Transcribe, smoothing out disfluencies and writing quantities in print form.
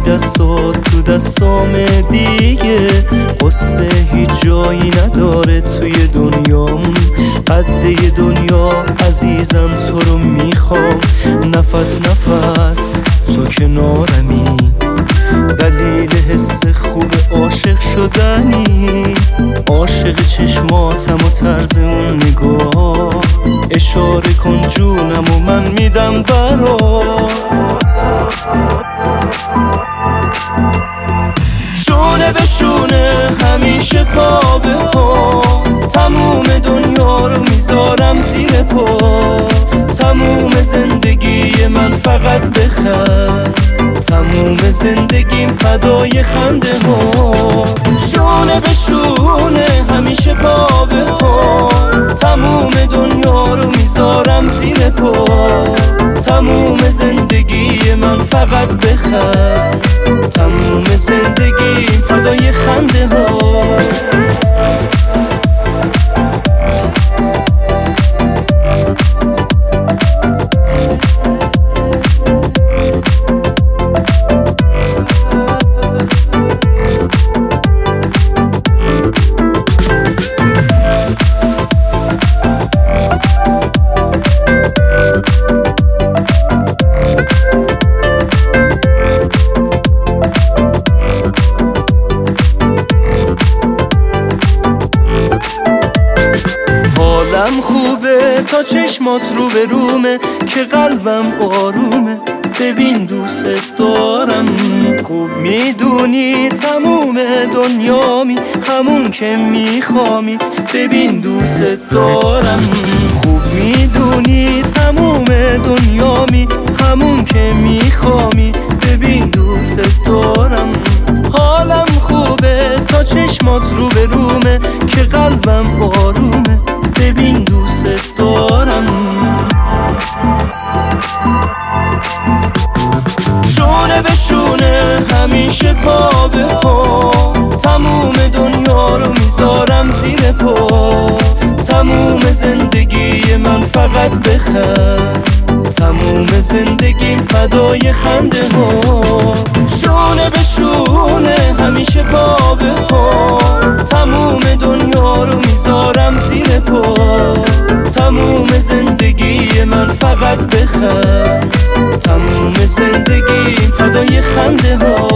دستات تو دستام دیگه، قصه هیچ جایی نداره توی دنیام. قده دنیا عزیزم تو رو میخوام، نفس نفس تو کنارمی، دلیل حس خوب عاشق شدنی. عاشق چشماتم و طرز اون نگاه، اشاره کن جونم و من میدم برات. شونه به شونه همیشه پا به پا، تموم دنیا رو میذارم زیر پا. تموم زندگی من فقط بخند، تموم زندگیم فدای خنده ها. شونه به شونه همیشه پا به پا، تموم دنیا رو میذارم زیر پا. تموم زندگی من فقط بخند، تموم زندگیم فدای خنده ها. حالم خوبه تا چشمات رو به رومه، که قلبم آرومه. ببین دوست دارم، خوب میدونی تموم دنیامی، همون که میخوامی. ببین دوست دارم، خوب میدونی تموم دنیامی، همون که میخوامی. ببین دوست دارم. حالم خوبه تا چشمات رو به رومه، که قلبم آرومه. ببین دوست دارم. شونه به شونه همیشه پا به پا، تموم دنیا رو میذارم زیر پا. تموم زندگی من فقط بخند، تموم زندگیم فدای خنده ها. شونه به شونه همیشه پا به پا، تموم دنیا رو میذارم زیر پا. تموم زندگی من فقط بخند، تموم زندگیم فدای خنده ها.